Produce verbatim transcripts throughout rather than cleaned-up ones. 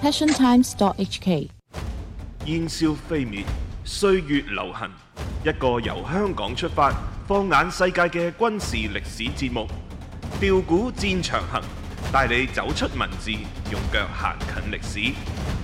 passion times dot h k。 煙消飛滅，歲月流行，一個由香港出發，放眼世界嘅軍事歷史節目《調古戰場行》，帶你走出文字，用腳行近歷史。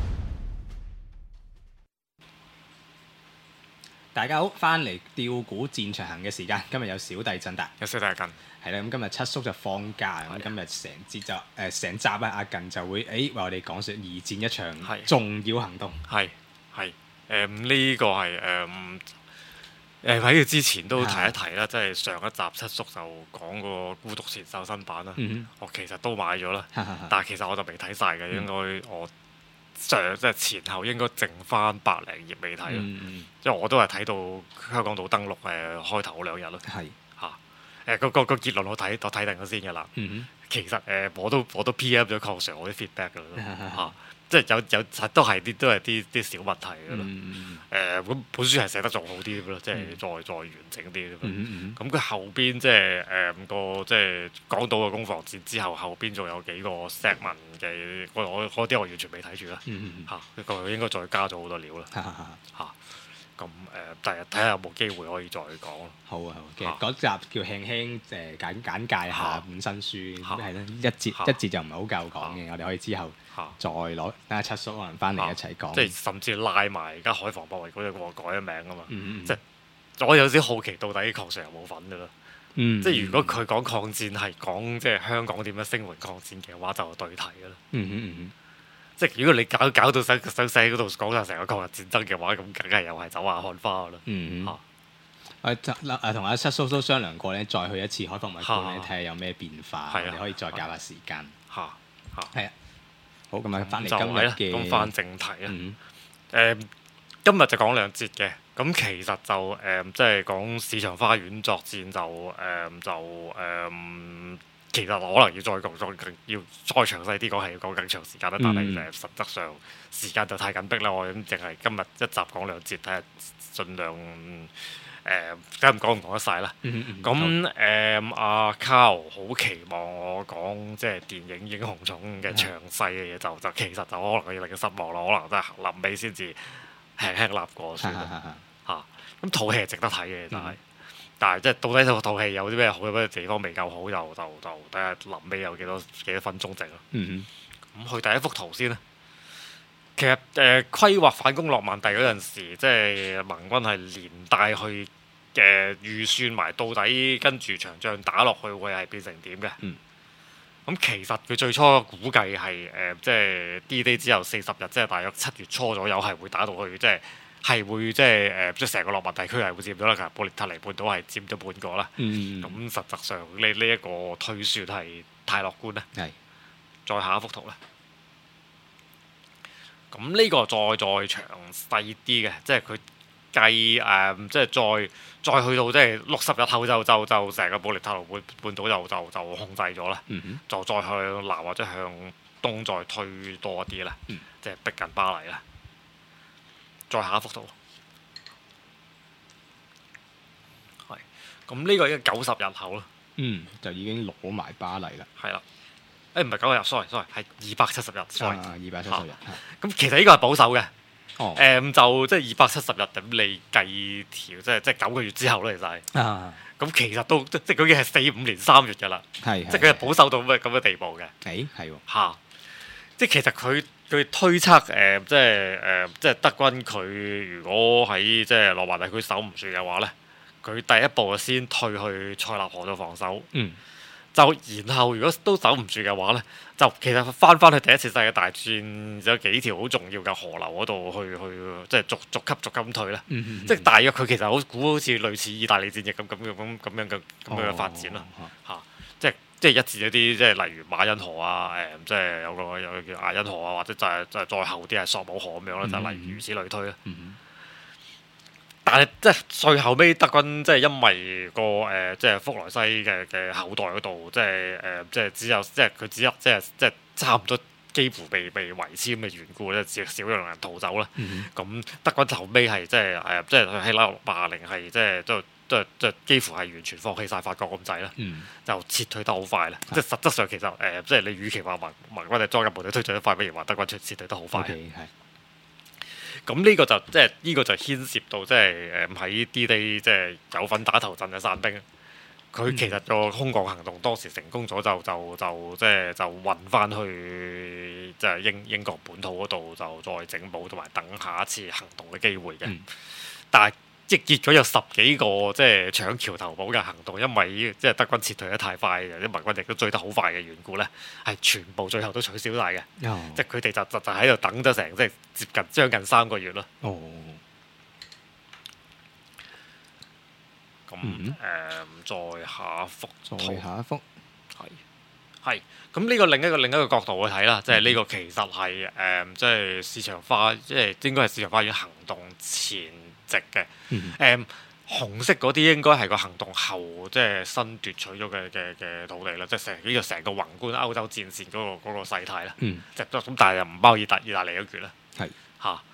大家好，翻嚟調古戰場行嘅時間，今日有小弟振達， 有小弟阿近， 係啦。咁今日七叔就放假，咁今日成節就誒成集啊，阿近就會誒為我哋講述二戰一場重要行動。 係係誒呢個係誒誒喺佢之前都提一提啦，即係上一集七叔就講個孤獨前哨新版啦， 嗯、 我其實都買咗啦，但係其實我就未睇晒嘅，應該我。上即係前後應該剩翻百零頁未睇咯，嗯、因為我都係睇到香港島登陸誒開頭嗰兩日咯，係嚇誒個個個結論我睇我睇定咗先㗎啦。嗯、其實誒、呃、我都我都 P M 咗鄺 Sir 我啲 feedback 㗎啦嚇，即係有有實都係啲都係啲啲小問題㗎啦。誒咁本書係寫得仲好啲咯，即係再再完整啲。咁佢後邊即係誒個即係港島嘅攻防戰之後，後邊仲有幾個 segment 嘅，我我嗰啲我完全未睇住啦嚇，佢應該再加咗好多料啦嚇。咁誒，第日睇下有冇機會可以再講。 好啊，好。其實嗰集叫輕輕誒簡簡介下本身書，係啦，一節一節就唔係好夠講嘅，我哋可以之後再攞等下七叔可能翻嚟一齊講。 即係甚至拉埋而家海防博物館嗰個改咗名啊嘛，即係我有啲好奇到底鄺 Sir 有冇份㗎啦。即係如果佢講抗戰係講即係香港點樣聲援抗戰嘅話，就對題㗎啦。即係如果你搞搞到想想喺嗰度講晒成個抗日戰爭嘅話，咁梗係又係走馬看花啦。嗯嗯。 誒同阿七叔都商量過咧，再去一次海防物館咧，睇下有咩變化，我哋可以再搞下時間。嚇嚇。係啊。好，咁啊，翻嚟今日嘅。 咁翻正題啊。誒，今日就講兩節嘅。咁其實就誒，即係講市場花園作戰就誒就誒。其實可能要再講再要再詳細啲講，係要講更長時間啦。但係誒實質上時間就太緊迫啦。我諗淨係今日一集講兩節，睇下盡量誒，梗唔講唔講得晒啦。咁誒阿 Carl 好期望我講即係電影英雄塚嘅詳細嘅嘢，就就其實就可能要令佢失望咯。可能真係臨尾先至輕輕立過算啦嚇。咁套戲係值得睇嘅，但係。但係即係到底套套戲有啲咩好，有咩地方未夠好，就就就睇下臨尾有幾多幾多分鐘剩咯。咁、嗯、去第一幅圖先啦。其實誒、呃、規劃反攻諾曼第嗰陣時，即係盟軍係連帶去嘅預算埋到底跟住場仗打落去會係變成點嘅。咁、嗯、其實佢最初估計係誒即係 D-Day 之後四十日，即係大約七月初左右係會打到去即係。係會即係誒，即係成個諾曼地區係會佔咗啦。其實布列塔尼半島係佔咗半個啦。咁、嗯、實質上呢呢一個推算係太樂觀啦。係。再下一幅圖啦。咁呢個再再詳細啲嘅，即係佢計誒，即係再再去到即係六十日後就就就成個布列塔尼半半島就就就控制咗啦。嗯、哼就再向南或者向東再推多啲啦。嗯、即係逼近巴黎啦。再下一幅圖，係咁呢個已經九十日後啦。 嗯，就已經攞埋巴黎啦。 係啦，誒唔係九十日 ，sorry sorry，係二百七十日 ，sorry， 二百七十日。 咁其實呢個係保守嘅。 哦。 誒就即係二百七十日，咁你計條即係即係九個月之後咧，其實係。啊。咁其實都即係佢已經係四五年三月㗎啦。係。即係佢係保守到咩咁嘅地步嘅。誒係喎。嚇！即係其實佢。佢推測誒、呃，即係誒、呃，即係德軍佢如果喺即係諾曼第區守唔住嘅話咧，佢第一步就先退去塞納河度防守。嗯。就然後如果都守唔住嘅話咧，就其實翻翻去第一次世界大戰有幾條好重要嘅河流嗰度去去，即係逐逐級逐級退啦。嗯嗯嗯、即係大約佢其實好估好似類似意大利戰役咁咁咁咁咁樣嘅咁樣嘅發展啦。嚇、哦！哦哦、即係。即係一致一啲，即係例如馬恩河啊，誒、呃，即係有個有個叫亞恩河啊，或者就係就係再後啲係索姆河咁樣啦，嗯、就例如如此類推啦。嗯、但係即係最後尾德軍即係因為個誒、呃、即係福萊西嘅嘅後代嗰度，即係誒、呃、即係只有即係佢只有即係即係差唔多幾乎被被圍殲嘅緣故咧，少少人逃走啦。咁、嗯、德軍後尾係即係誒即係希拉洛霸凌係即係都。 即係即係幾乎係完全放棄晒法國咁滯啦， 嗯、 就撤退得好快啦。嗯、即係實質上其實誒、呃，即係你與其話盟盟軍係裝甲部隊推進得快，不如話德軍撤撤退得好快。 Okay, 咁呢個就即係呢個就牽涉到即係誒喺 D-Day 即係有份打頭陣嘅傘兵，佢其實個空降行動當時成功咗，就就就即係就運翻去即係英英國本土嗰度，就再整補同埋等下一次行動嘅機會嘅。嗯、但係即係結果有十幾個即係搶橋頭堡嘅行動，因為即係德軍撤退得太快，啲盟軍亦都追得好快嘅緣故咧，係全部最後都取消晒嘅。哦、即係佢哋就就就喺度等咗成即係接近將近三個月咯。哦。咁誒、嗯嗯，再下一幅， 再下一幅， 係係。咁呢個另一個另一個角度去睇啦，即係呢個其實係誒、嗯，即係市場花，即係應該係市場花園行動前夕嘅。誒、嗯嗯，紅色嗰啲應該係個行動後，即係新奪取咗嘅嘅嘅土地啦，即係成呢個成個宏觀歐洲戰線嗰、嗰個嗰、嗰個勢態啦。嗯。即係咁，但係又唔包意大意大利嗰橛啦。係是。嚇、啊！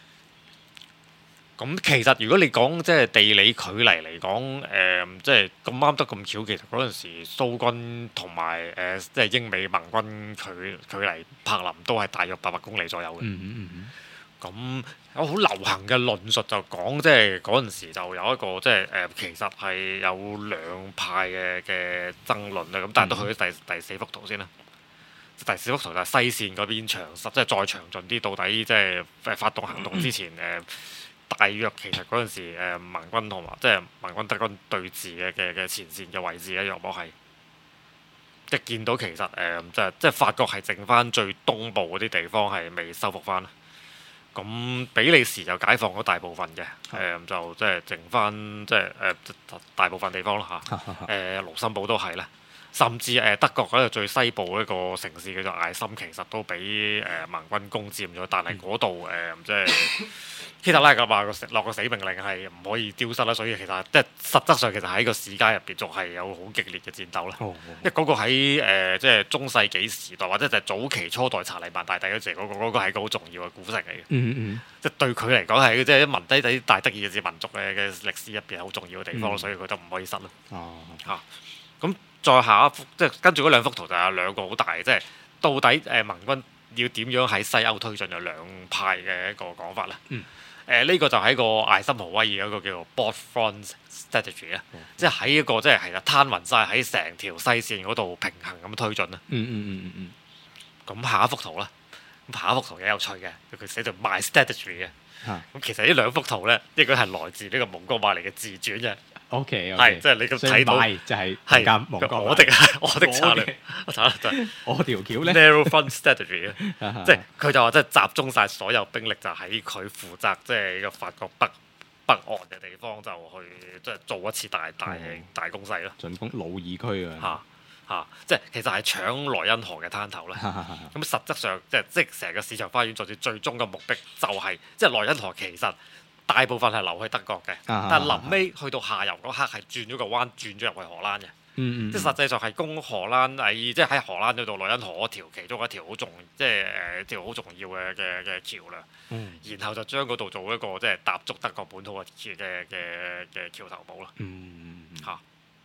咁其實如果你講即係地理距離嚟講，誒、呃、即係咁啱得咁巧，其實嗰陣時蘇軍同埋誒即係英美盟軍距距離柏林都係大約八百公里左右嘅。嗯嗯嗯。咁有好流行嘅論述就講，即係嗰陣時就有一個即係誒、呃，其實係有兩派嘅嘅爭論啦。咁但係都去咗第第四幅圖先啦。第四幅圖就係西線嗰邊詳實，即係再詳盡啲，到底即係誒發動行動之前誒。呃大約其實嗰陣時，誒盟軍同埋即係盟軍德軍對峙嘅嘅嘅前線嘅位置咧，若果係即係見到其實誒、呃、即係即係法國係剩翻最東部嗰啲地方係未收復翻。咁比利時就解放咗大部分嘅，誒、呃、就即係剩翻即係誒、呃、大部分地方啦嚇。誒、呃、盧森堡都係啦，甚至誒、呃、德國嗰度最西部一個城市叫做艾森，其實都俾誒、呃、盟軍攻佔咗，但係嗰度誒即係。希特拉嘅話個落個死命令係唔可以丟失啦，所以其實即係實質上其實喺個市街入邊仲係有好激烈嘅戰鬥啦。哦哦、因為嗰個喺誒、呃、即係中世紀時代或者就係早期初代查理曼大帝嗰陣嗰個嗰、嗰個係個好重要嘅古城嚟嘅。嗯嗯、即係對佢嚟講係即係文低底大德意志民族嘅嘅歷史入邊係好重要嘅地方，嗯、所以佢都唔可以失咯。哦，嚇、啊！咁再下一幅即係跟住嗰兩幅圖就有兩個好大嘅，即係到底誒盟軍要點樣喺西歐推進，有兩派嘅一個講法啦。嗯。誒呢、呃這個就喺個艾森豪威爾嗰個叫做 Broad Front Strategy 啊、嗯，即係喺一個即係其實攤勻晒喺成條西線嗰度平衡咁推進啦。嗯嗯嗯嗯嗯。咁下一幅圖啦，咁下一幅圖幾有趣嘅，佢寫做 My Strategy 嘅。咁、啊、其實呢兩幅圖咧，應該係來自呢個蒙哥馬利嘅自傳嘅。O K，係即係你咁睇到就係係我的我的策略，我策略我條橋咧 Narrow Front Strategy 啊，即係佢就話即係集中晒所有兵力就喺佢負責即係個法國北北岸嘅地方就去即係做一次大大、嗯、大攻勢咯， 進攻魯爾區啊， 嚇嚇，即係其實係搶萊茵河嘅灘頭啦。咁實質上即係即係成個市場花園作戰最終嘅目的就係、是、即係萊茵河其實。大部分係流去德國嘅，啊、但係臨尾去到下游嗰刻係轉咗個彎，轉咗入去荷蘭嘅。嗯嗯、即係實際上係攻荷蘭喺即係喺荷蘭嗰度萊茵河嗰條其中一條好重，即係誒條好重要嘅嘅嘅橋梁。嗯、然後就將嗰度做一個即係踏足德國本土嘅嘅嘅嘅橋頭堡啦。嚇！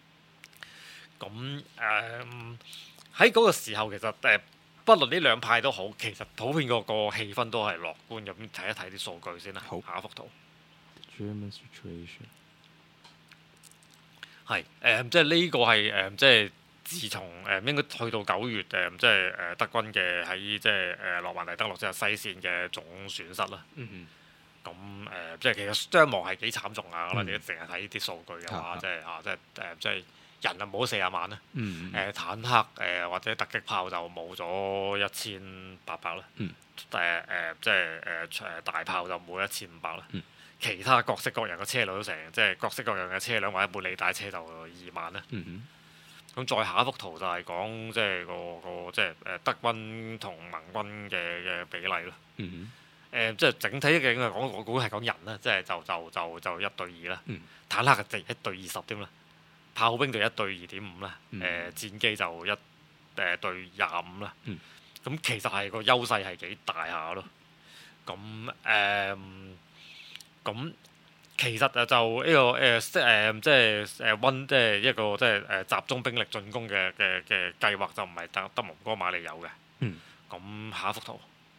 咁誒喺嗰個時候其實誒、呃，不論呢兩派都好，其實普遍個個氣氛都係樂觀咁。睇一睇啲數據先啦。好，下一幅圖。 German situation 係誒、呃，即係呢個係誒、呃，即係自從誒、呃、應該去到九月誒、呃，即係誒、呃、德軍嘅喺即係誒諾曼第登陸之後西線嘅總損失啦。嗯哼。咁誒、呃，即係其實傷亡係幾慘重啊！我哋淨係睇啲數據嘅話，即係啊，即係誒，即係人啊冇四十萬啦。嗯嗯。誒、呃、坦克誒、呃、或者突擊炮就冇咗一千八百啦。嗯。誒誒，即係誒誒大炮就冇一千五百啦。嗯。其他各式各樣嘅車輛都成，即係各式各樣嘅車輛或者半履帶車就二萬啦。咁、嗯、哼再下一幅圖就係講即係個個即係誒德軍同盟軍嘅嘅比例咯。誒、嗯哼呃、即係整體嘅講，我估係講人啦，即係就就就就一對二啦。嗯、坦克就一對二十添啦，炮兵就一對二點五啦。誒、嗯呃、戰機就一誒、呃、對廿五啦。咁、嗯、其實係個優勢係幾大下咯。咁誒。咁其實就就呢個誒即誒即係誒溫即係一個即係誒集中兵力進攻嘅嘅嘅計劃就唔係得得蒙哥馬利有嘅。 嗯。 咁下一幅圖。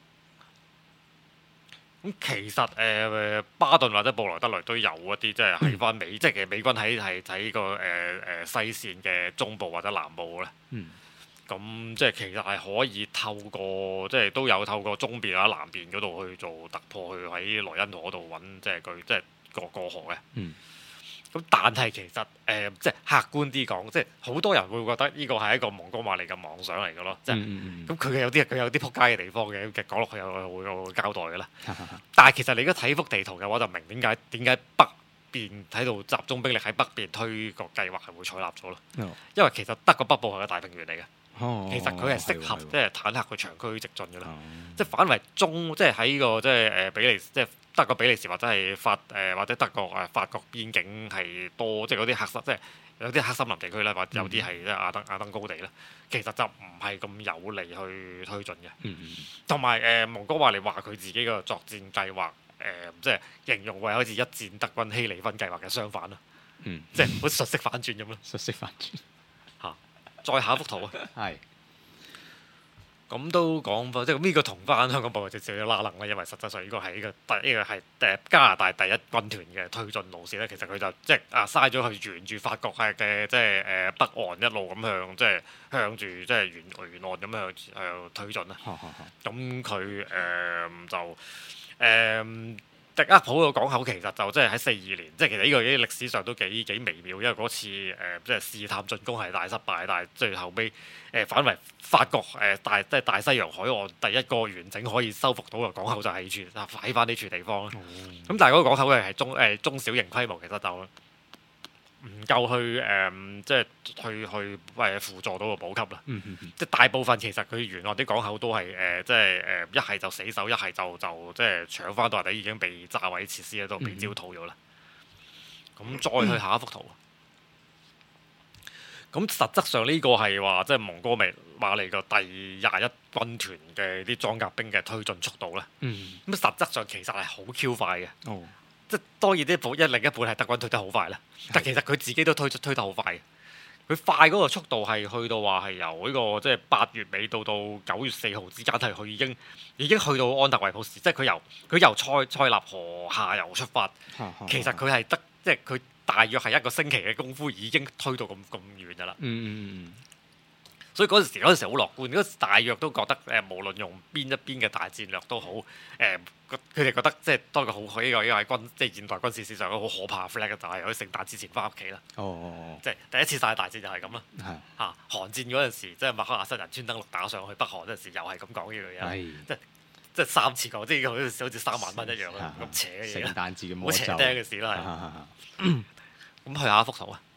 咁其實誒、呃、巴頓或者布萊德雷都有一啲即係喺翻美，嗯、即係其實美軍喺係喺個誒誒、呃、西線嘅中部或者南部咧。 嗯。咁即係其實係可以透過即係都有透過中邊或者南邊嗰度去做突破，去喺萊茵河嗰度揾即係佢即係過過河嘅。 嗯。 咁但係其實誒、呃、即係客觀啲講，即係好多人會覺得呢個係一個蒙哥馬利嘅妄想嚟嘅咯，即係咁佢有啲佢有啲撲街嘅地方嘅，其實講落去又會有交代嘅啦。但係其實你而家睇幅地圖嘅話，就明點解點解北邊喺度集中兵力喺北邊推個計劃係會採納咗咯。 哦、 因為其實德國北部係個大平原嚟嘅， 哦、 其實佢係適合即係坦克去長驅直進嘅啦。 哦、 即係反為中即係喺個即係誒比利即係。德國比利時或者係法誒、呃、或者德國誒、呃、法國邊境係多，即係嗰啲黑森，即係有啲黑森林地區啦，或者有啲係即係亞登亞登高地啦。其實就唔係咁有利去推進嘅。同埋誒蒙哥馬利話佢自己個作戰計劃誒、呃，即係形容為好似一戰德軍希利芬計劃嘅相反咯。嗯、即係好似術式反轉咁咯。 術式反轉嚇、啊！再下一幅圖啊。 係。 咁都講翻，即係呢個同翻香港部就少少拉能啦，因為實際上呢個係呢個第呢個係誒加拿大第一軍團嘅推進路線咧。其實佢就即係啊嘥咗佢沿住法國係嘅即係誒北岸一路咁向即係向住即係沿沿岸咁向向推進啦。咁佢誒就誒。呃迪厄普個港口其實就即係喺四二年，即係其實呢個喺歷史上都幾幾微妙，因為嗰次誒、呃、即係試探進攻係大失敗，但係最後尾誒、呃、反為法國誒、呃、大即係大西洋海岸第一個完整可以收復到嘅港口就係處喺翻呢處地方啦。咁、嗯、但係嗰個港口嘅係中誒、呃、中小型規模，其實就唔夠去誒、呃、即係去去誒輔助到個補給啦。嗯嗯嗯、即係大部分其實佢沿岸啲港口都係誒、呃、即係誒一係就死守，一係就就即係搶翻到或者已經被炸毀設施喺度被焦土咗啦。咁、嗯、再去下一幅圖。咁、嗯、實質上呢個係話即係蒙哥馬利個第廿一軍團嘅啲裝甲兵嘅推進速度啦。咁、嗯、實質上其實係好 Q 快嘅。哦。即係當然啲部一另一半係德軍推得好快啦，但其實佢自己都推推得好快嘅。佢快嗰個速度係去到話係由呢個即係八月尾到到九月四號之間，係佢已經已經去到安特衛普市，即係佢由佢由塞塞納河下游出發，其實佢係得即係佢大約係一個星期嘅功夫已經推到咁咁遠㗎啦。嗯嗯嗯。所以嗰陣時嗰陣時好樂觀，嗰時大約都覺得誒、呃，無論用邊一邊嘅大戰略都好，誒、呃，佢哋覺得即係當個好呢、呢個呢個係軍即係現代軍事史上一個好可怕嘅 flag 就係喺聖誕之前翻屋企啦。哦哦哦，即係第一次世界大戰就係咁啦。係嚇的、啊，韓戰嗰陣時，即係麥克阿瑟人專登陸打上去北韓嗰陣時，又係咁講呢樣嘢。係的即係即係三次講，即係好似好似三萬蚊一樣啦，咁的邪嘅嘢。聖誕節嘅魔咒，好邪釘嘅事啦。係。咁去下一幅圖啊！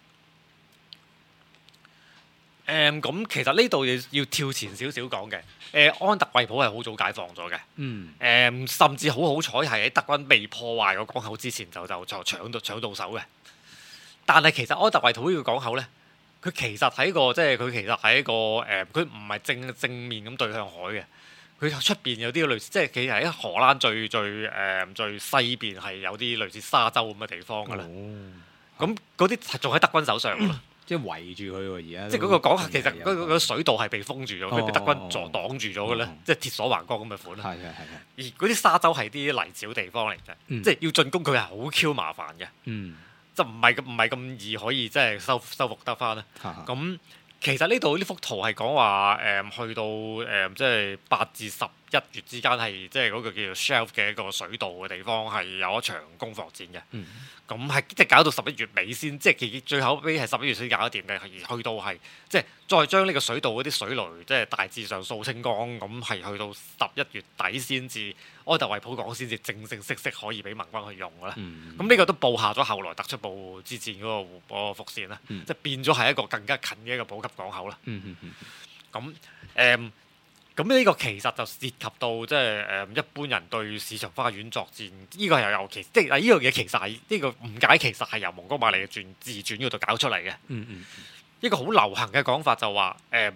誒咁、嗯、其實呢度要要跳前少少講嘅，誒、呃、安特衛普係好早解放咗嘅，誒、嗯嗯、甚至好好彩係喺德軍未破壞個港口之前就就就搶到搶到手嘅。但係其實安特衛普呢個港口咧，佢其實喺個即係佢其實喺一個誒，佢唔係正正面咁對向海嘅，佢出邊有啲類似，即係其實喺荷蘭最最誒、呃、最西邊係有啲類似沙洲咁嘅地方㗎啦。咁嗰啲仲喺德軍手上㗎。嗯即係圍住佢喎，而家即係嗰個港口其實嗰個水道係被封住咗，佢被德軍阻擋住咗嘅咧，即係鐵鎖橫江咁嘅款啦。係係係。而嗰啲沙洲係啲泥沼地方嚟嘅，即係要進攻佢係好 Q 麻煩嘅。嗯，就唔係咁唔係咁易可以即係收收復得翻啦。咁其實呢度呢幅圖係講話誒去到誒即係八至十一月之間係即係嗰個叫做 Shelf 嘅一個水道嘅地方係有一場攻防戰嘅。嗯。咁係即係搞到十一月尾先，即係最後尾係十一月先搞得掂嘅，而去到係即係再將呢個水道嗰啲水雷即係大致上掃清光，咁係去到十一月底先至安特衛普港先至正正式式可以俾盟軍去用嘅啦。咁呢、嗯、個都佈下咗後來突出部之戰嗰、那個嗰、那個伏線啦，嗯、即係變咗係一個更加近嘅一個補給港口啦。咁誒。咁呢個其實就涉及到即係誒一般人對市場花園作戰，呢、這個又有其即係呢樣嘢其實係呢、這個誤解，其實係由蒙哥馬利嘅傳自傳嗰度搞出嚟嘅。嗯嗯，一個好流行嘅講法就話誒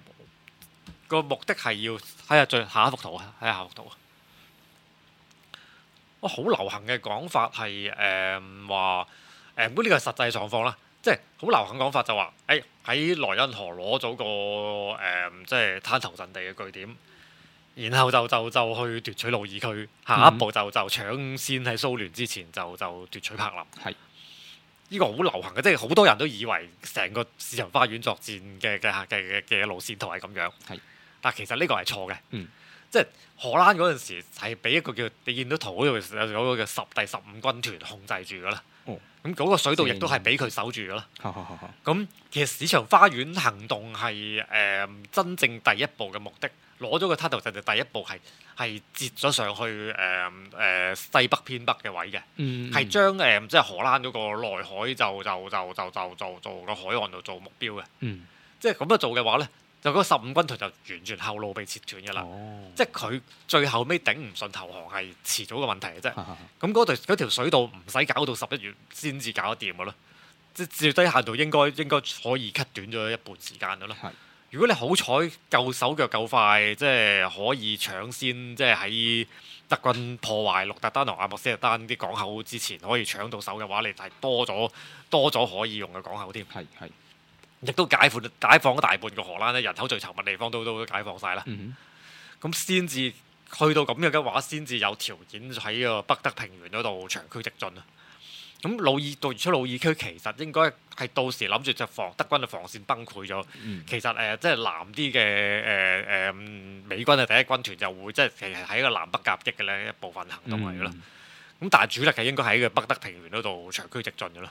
個目的係要睇下最下一幅圖啊，睇下下一幅圖啊。 我好流行嘅講法係誒話誒，咁呢個係實際狀況啦。即係好流行講法就話，誒喺萊茵河攞咗個誒、呃，即係灘頭陣地嘅據點，然後就就就去奪取努爾區，下一步就就搶先喺蘇聯之前就就奪取柏林。 係呢個好流行嘅，即係好多人都以為成個市場花園作戰嘅嘅嘅嘅路線圖係咁樣。係，但其實呢個係錯嘅。嗯，即係荷蘭嗰陣時係俾一個叫你見到圖嗰度有嗰個叫十第十五軍團控制住㗎啦。哦，咁嗰個水道亦都係俾佢守住㗎啦。咁其實市場花園行動係誒、呃、真正第一步嘅目的，攞咗個灘頭陣地第一步係係截咗上去誒誒、呃、西北偏北嘅位嘅，係、嗯嗯、將誒、呃、即係荷蘭嗰個內海就就就就就就做個海岸度做目標嘅。嗯，即係咁樣做嘅話咧，就嗰十五軍團就完全後路被切斷㗎啦。哦，即係佢最後尾頂唔順投降係遲早嘅問題嘅啫。咁嗰條嗰條水道唔使搞到十一月先至搞得掂㗎啦。即係最低限度應該應該可以 cut 短咗一半時間㗎啦。係。如果你好彩夠手腳夠快，即係可以搶先，即係喺德軍破壞鹿特丹同阿姆斯特丹啲港口之前，可以搶到手嘅話，你係多咗多咗可以用嘅港口添。係係，亦都解放解放咗大半個荷蘭咧，人口最稠密地方都都解放晒啦。咁先至去到咁樣嘅話，先至有條件喺個北德平原嗰度長驅直進啊！咁努爾到出努爾區，其實應該係到時諗住就防德軍嘅防線崩潰咗。嗯、其實誒、呃，即係南啲嘅誒誒美軍嘅第一軍團就會即係其實喺個南北夾擊嘅咧一部分行動嚟嘅咯。咁、嗯、但係主力係應該喺個北德平原嗰度長驅直進嘅咯。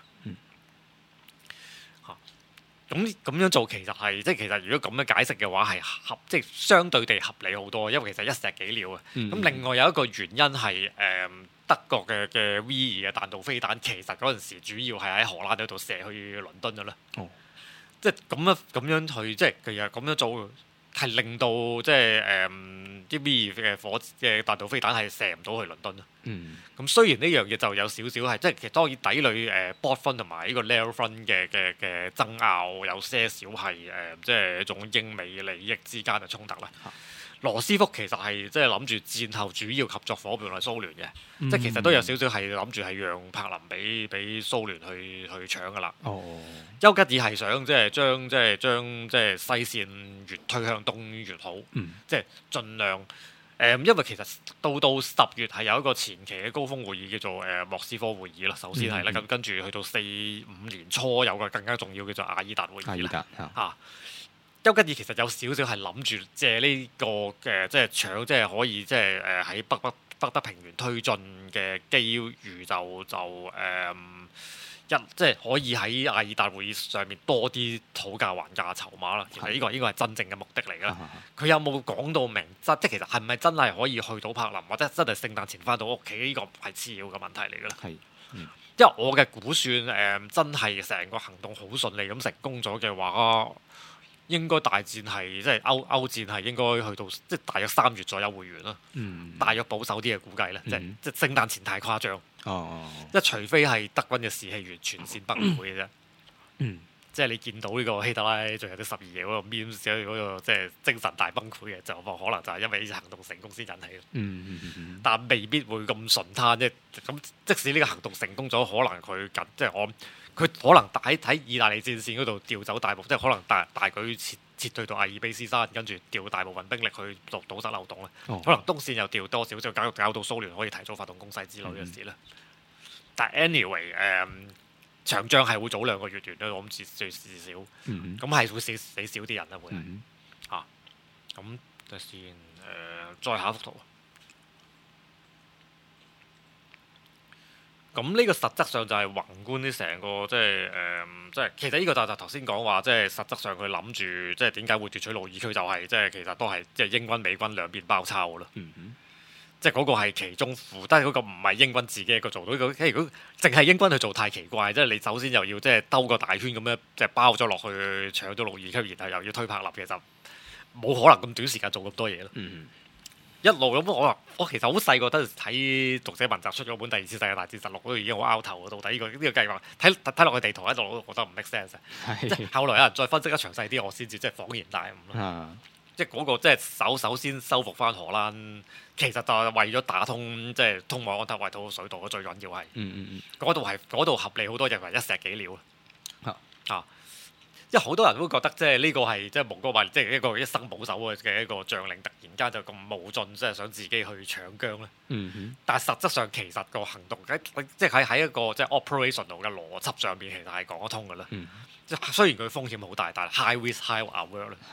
嚇、嗯，咁咁、啊、樣做其實係即係其實如果咁樣解釋嘅話係合即係相對地合理好多，因為其實一石幾鳥啊。咁、嗯、另外有一個原因係誒。呃德國嘅嘅 V 二嘅彈道飛彈，其實嗰陣時主要係喺荷蘭嗰度射去倫敦嘅啦。哦，即係咁樣咁樣去，即係其實咁樣做係令到即係誒啲 V 二嘅火嘅彈道飛彈係射唔到去倫敦咯。嗯，咁雖然呢樣嘢就有少少係即係其實當然底裏誒 Bord 分同埋呢個 Layer 分嘅嘅嘅爭拗有些少係誒、呃、即係一種英美利益之間嘅衝突啦。啊羅斯福其實係即係諗住戰後主要合作伙伴係蘇聯嘅，嗯、即係其實都有少少係諗住係讓柏林俾俾蘇聯去去搶噶啦。哦，丘吉爾係想即係將即係將即係西線越推向東越好，嗯、即係盡量誒、呃，因為其實到到十月係有一個前期嘅高峰會議叫做誒、呃、莫斯科會議啦，首先係啦，咁、嗯、跟住去到四五年初有個更加重要叫做雅爾達會議啦，嚇。丘吉爾其實有少少係諗住借呢、這個嘅、呃、即係搶，即係可以即係誒喺北北北德平原推進嘅機遇就就誒、呃、一即係可以喺雅爾達會議上面多啲討價還價籌碼啦。其實呢個應該係真正嘅目的嚟㗎。佢有冇講到明？即係其實係咪真係可以去到柏林，或者真係聖誕前翻到屋企？呢、這個係次要嘅問題嚟㗎啦。係，嗯、因為我嘅估算誒、呃，真係成個行動好順利咁成功咗嘅話。應該大戰係即係歐歐戰係應該去到即係大約三月左右會完啦。嗯、大約保守啲嘅估計咧，嗯、即係即係聖誕前太誇張。哦，即係除非係德軍嘅士氣完全線崩潰嘅啫。嗯、即係你見到呢個希特拉最後啲十二夜嗰個 memes 嗰個即係精神大崩潰嘅，就可能就係因為呢次行動成功先引起。嗯嗯嗯、但未必會咁順攤啫。咁即使呢個行動成功咗，可能佢緊即係我。佢可能喺喺意大利戰線嗰度調走大部，即係可能大大舉撤撤退到阿爾卑斯山，跟住調大部分兵力去堵堵塞漏洞咧。哦、可能東線又調多少，就搞搞到蘇聯可以提早發動攻勢之類嘅事咧。嗯、但 anyway 誒、嗯，長仗係會早兩個月完啦，我諗至最至少。咁係、嗯、會死死少啲人啦，會係嚇。咁就先誒，再下一幅圖。咁呢個實質上就係宏觀啲成個即係誒，即係其實呢個就就頭先講話，即係實質上佢諗住即係點解會奪取努爾區，就係即係其實都係即係英軍美軍兩邊包抄㗎咯。嗯、哼即係嗰個係其中附，但係嗰個唔係英軍自己一個做到。如果如果淨係英軍去做太奇怪，即係你首先又要即係兜個大圈咁樣，即係包咗落去搶咗努爾區，然後又要推柏林嘅，就冇可能咁短時間做咁多嘢咯。嗯一路咁，我話我其實好細個，當時睇讀者文集出咗本《第二次世界大戰實錄》，都已經好拗頭。到底呢、這個呢、這個計劃睇睇落去地圖喺度，我都覺得唔 make sense。是即係後來有人再分析得詳細啲，我先至即係恍然大悟咯。 即係嗰個即係首首先收復翻荷蘭，其實就係為咗打通即係通往安特衛普水道，最緊要係。 嗯嗯嗯。 嗰度係嗰度合理好多，認為一石幾鳥啊啊！因為好多人都覺得即係呢個係即係蒙哥馬利即係一個一生保守嘅一個將領，突然間就咁冒進，即係想自己去搶疆咧。 嗯哼。 但係實質上其實個行動即係喺喺一個即係 operational 嘅邏輯上邊，其實係講得通嘅啦。 嗯。 即係雖然佢風險好大，但係 high risk high reward 咧。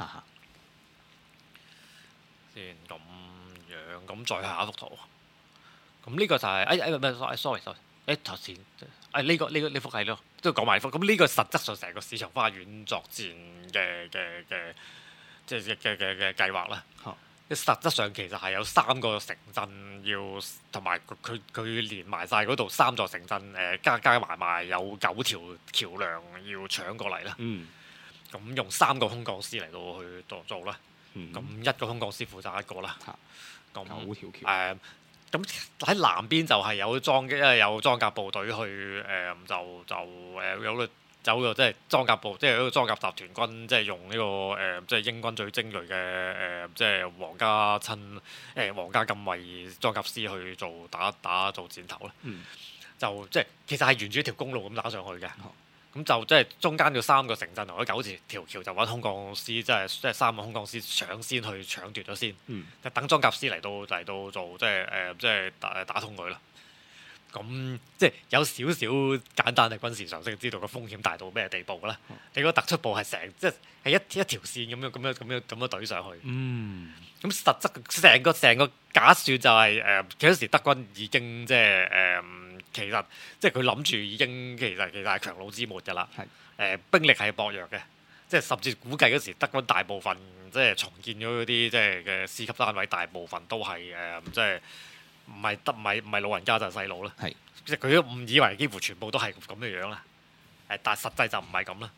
先咁樣，咁再下一幅圖。咁呢個就係誒誒唔係 sorry sorry，誒頭先誒呢個呢個呢幅係咯，都講埋呢幅。咁呢個實質上成個市場花園作戰嘅嘅嘅即係嘅嘅嘅計劃啦。 好， 實質上其實係有三個城鎮要，同埋佢佢連埋晒嗰度三座城鎮誒加加埋埋有九條橋梁要搶過嚟啦。嗯。咁用三個空降師嚟到去做做啦。咁、嗯、一個空降師負責一個啦。咁九條橋。 誒，咁喺南邊就係有裝，因為有裝甲部隊去誒、呃，就就誒有個有個即係裝甲部，即係一個裝甲集團軍，即係用呢、這個誒、呃，即係英軍最精鋭嘅誒、呃，即係皇家親誒、呃、皇家禁衛裝甲師去做打打做箭頭啦。嗯、就即係其實係沿住一條公路咁打上去嘅。嗯咁就即係中間嘅三個城鎮同嗰九條橋就揾空降師，即係即係三個空降師搶先去搶奪咗先，嗯、就等裝甲師嚟到嚟到做即係誒、呃、即係打打通佢啦。咁即係有少少簡單嘅軍事常識，知道個風險大到咩地步啦。嗯、你個突出部係成即係係一一條線咁樣咁樣咁樣咁樣懟上去。嗯。咁實質成個成個假設就係、是、誒，嗰、呃、時德軍已經即係誒。呃其實即係佢諗住已經其實其實係強弩之末㗎啦。係誒是、呃、兵力係薄弱嘅，即係甚至估計嗰時德軍大部分即係重建咗嗰啲即係嘅師級單位，大部分都係誒、呃、即係唔係得唔係唔係老人家就係細路啦。係是即係佢都誤以為幾乎全部都係咁嘅樣啦。誒，但係實際就唔係咁啦。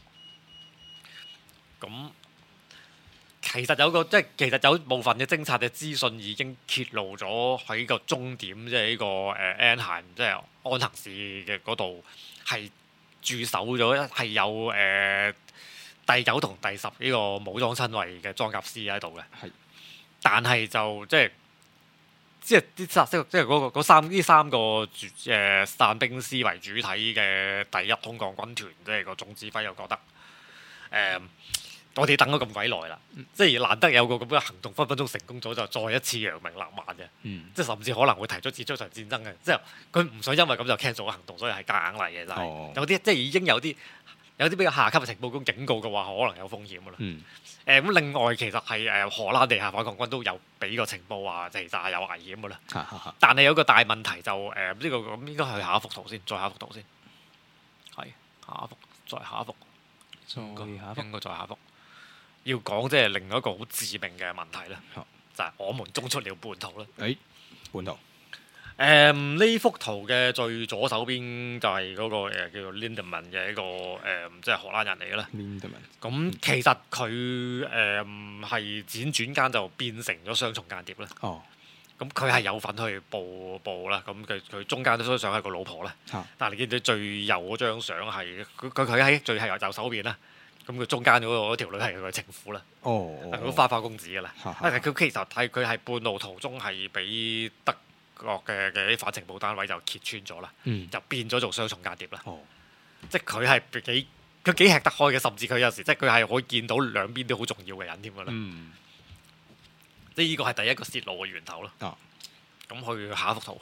咁其實有個即係其實有部分嘅偵察嘅資訊已經揭露咗喺個終點，即係呢個誒安咸，即係安行市嘅嗰度係駐守咗，係有誒、呃、第九同第十呢個武裝親衛嘅裝甲師喺度嘅。係是，但係就即係即係啲即即係嗰個嗰三呢三個誒散兵師為主體嘅第一空降軍團，即係個總指揮又覺得誒。呃我哋等咗咁鬼耐啦，嗯、即係難得有個咁嘅行動分分鐘成功咗，就再一次揚名立萬嘅，嗯、即係甚至可能會提出指出場戰爭嘅，即係佢唔想因為咁就 cancel 個行動，所以係夾硬嚟嘅，就係、哦、有啲即係已經有啲有啲比較下級嘅情報局警告嘅話，可能有風險㗎啦。誒咁、嗯呃、另外其實係誒荷蘭地下反抗軍都有俾個情報話，其實係有危險㗎啦。哈哈哈但係有個大問題就誒呢、呃這個咁應該係下一幅圖先，再下一幅圖先，係下一幅，再下一幅，再下一幅，應該再下一幅。要講即係另外一個好致命嘅問題啦，好就係我們中出了叛徒啦。誒、欸，叛徒。誒呢、um, 幅圖嘅最左手邊就係嗰、那個、呃、叫做 Lindemann 嘅一個誒、呃，即係荷蘭人嚟嘅啦。Lindemann。咁其實佢誒係輾轉間就變成咗雙重間諜啦。哦。咁佢係有份去報報啦。咁佢佢中間都相想係個老婆啦。啊、但係你見到最右嗰張相係佢佢佢喺最係右右手邊啦。咁佢中間嗰個嗰條女係佢嘅情婦啦，哦，係嗰花花公子噶啦。但係佢其實係佢係半路途中係俾德國嘅嘅啲反情報單位就揭穿咗啦，嗯、就變咗做雙重間諜啦。哦、即係佢係幾佢幾吃得開嘅，甚至佢有時即係佢係可以見到兩邊都好重要嘅人添㗎啦。嗯、即係呢個係第一個泄露嘅源頭咯。哦，咁去下一幅圖。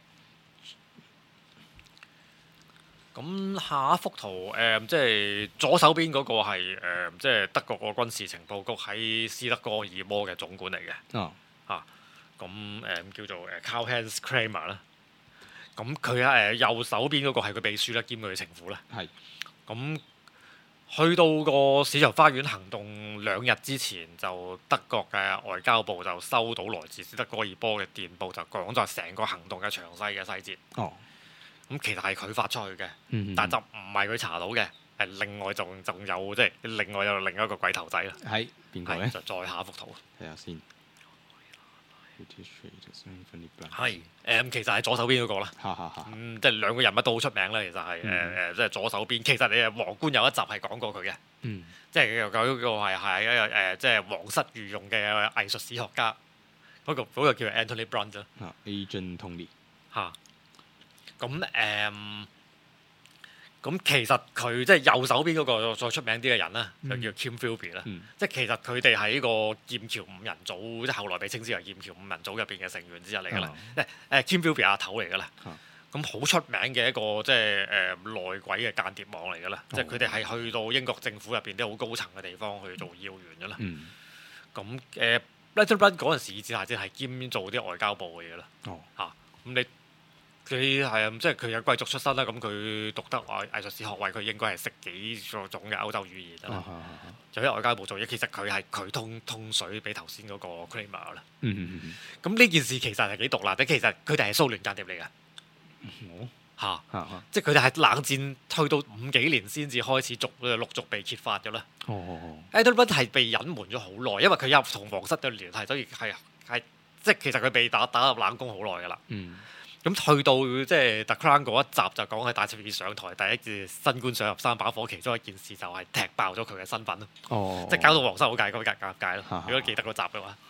咁下一幅圖，誒、呃、即係左手邊嗰個係、呃、即係德國個軍事情報局喺斯德哥爾摩嘅總管嚟嘅。哦，嚇，咁誒叫做誒 Karl-Heinz Krammer 啦。咁佢誒右手邊嗰個係佢秘書啦，兼佢嘅情婦啦。係是。咁去到個市場花園行動兩日之前，就德國嘅外交部就收到來自斯德哥爾摩嘅電報，就講咗成個行動嘅詳細嘅細節。哦。咁其實係佢發出去嘅，嗯、但就唔係佢查到嘅。誒，另外仲仲有即係另外有另一個鬼頭仔啦。係邊個咧？就再下一幅圖睇下先。 係誒，其實係左手邊嗰個啦。 哈哈哈。 嗯，即係兩個人物都好出名啦。其實係誒誒，即係左手邊。其實你誒皇冠有一集係講過佢嘅。 嗯。 即係有嗰個係係一個誒，即係皇室御用嘅藝術史學家。嗰個嗰個叫 Anthony Blunt 啫。 啊 ，Agent Tony。 嚇。咁誒。咁其實佢即係右手邊嗰個再出名啲嘅人咧，就叫 Kim Philby 啦。即係其實佢哋係呢個劍橋五人組，即係後來被稱之為劍橋五人組入邊嘅成員之一嚟㗎啦。誒誒 Kim Philby 阿頭嚟㗎啦。咁好出名嘅一個即係誒內鬼嘅間諜網嚟㗎啦。即係佢哋係去到英國政府入邊啲好高層嘅地方去做要員㗎啦。咁誒 Anthony Blunt 嗰陣時，至係係兼做啲外交部嘅嘢啦。嚇咁你。佢係啊，即係佢有貴族出身啦，咁佢讀得藝藝術史學位，佢應該係識幾個種嘅歐洲語言啦。就喺外交部做嘢，其實佢係佢通通水俾頭先嗰個 Kramer 啦。咁呢件事其實係幾獨立嘅，其實佢哋係蘇聯間諜嚟嘅。嚇即係佢哋係冷戰去到五幾年先至開始逐陸續被揭發嘅啦。Anthony Blunt係被隱瞞咗好耐，因為佢有同皇室嘅聯繫，所以係係即係其實佢被打打入冷宮好耐㗎啦。咁去到即係 The Crown 嗰一集就講係戴卓爾上台第一次新官上任三把火，其中一件事就係踢爆咗佢嘅身份咯。哦，即係搞到皇室好尷尬尷尬咯。如果記得嗰集嘅話，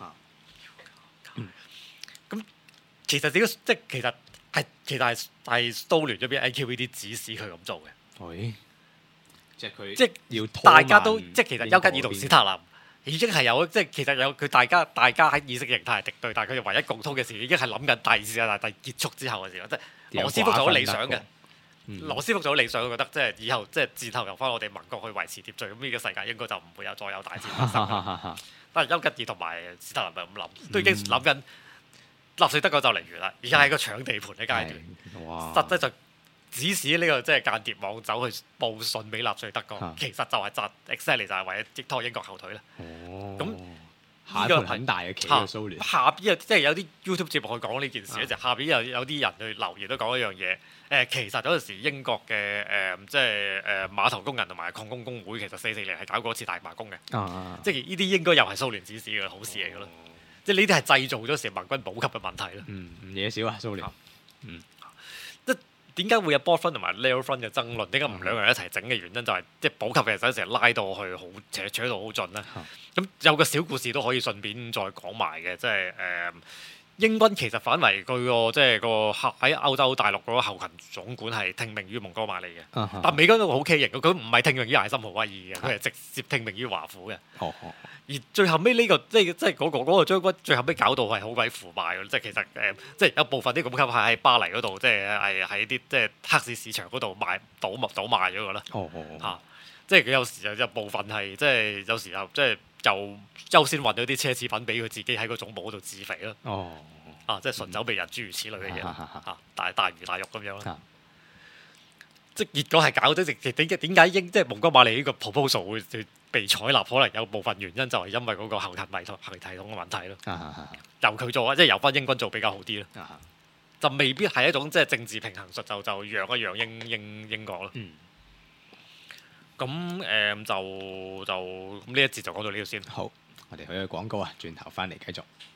咁其實點解即係其實係其實係係蘇聯嗰邊 N K V D 指使佢咁做嘅。 喂，即係佢即係要大家都即係其實丘吉爾同史塔林。已經係有，即係其實有佢大家，大家喺意識形態係敵對，但係佢哋唯一共通嘅事已經係諗緊第二次世界大戰結束之後嘅時候，即係羅斯福就好理想嘅。嗯、羅斯福就好理想，覺得即係以後即係戰後由翻我哋盟國去維持秩序，咁呢個世界應該就唔會有再有大戰發生。但係丘吉爾同埋史太林咪咁諗，都已經諗緊納粹德國就嚟完啦，而家係個搶地盤嘅階段。哇實際上指使呢個即係間諜網走去報信俾納粹德國，其實就係扎 exactly 就係為咗擊拖英國後腿啦。咁下一盤很大嘅棋嘅蘇聯。 下邊即係有啲 YouTube 節目去講呢件事咧，就下邊有有啲人去留言都講一樣嘢。誒，其實嗰陣時英國嘅誒即係誒碼頭工人同埋礦工工會，其實四四年係搞過一次大罷工嘅。即係呢啲應該又係蘇聯指使嘅好事嚟嘅咯。即係呢啲係製造咗成盟軍補給嘅問題咯。 嗯，唔嘢少啊，蘇聯。嗯。 點解會有 board front 同埋 layer front 嘅爭論？點解唔兩個人一齊整嘅原因就係、是、即係補給嘅時候成日拉到去好扯扯到好盡啦。咁、嗯、有個小故事都可以順便再講埋嘅，即係誒、呃、英軍其實反為佢個即係個喺歐洲大陸嗰個後勤總管係聽命於蒙哥馬利嘅，嗯嗯、但美軍都好畸形，佢唔係聽命於艾森豪威爾嘅，佢係直接聽命於華府嘅。哦哦而最後尾呢、這個即係即係嗰個嗰、那個將軍，最後尾搞到係好鬼腐敗嘅，即係其實誒、呃，即係有部分啲補給係喺巴黎嗰度，即係係喺啲即係黑市市場嗰度賣倒賣倒賣咗嘅啦。哦哦哦，嚇！即係佢有時有部分係即係有時候即係就優先運咗啲奢侈品俾佢自己喺個總部嗰度自肥咯。哦，啊，即係順手被人諸如此類嘅嘢嚇，大大魚大肉咁樣啦。即係結果係搞咗直點解點解英即係蒙哥馬利呢個 proposal 會被採納？可能有部分原因就係因為嗰個後勤系統後勤系統嘅問題咯。由佢做啊，即係由翻英軍做比較好啲咯。就未必係一種即係政治平衡術，就就讓一讓英英英國咯。咁誒、嗯、就就咁呢一節就講到呢度先。 好，我哋去個廣告啊，轉頭翻嚟繼續。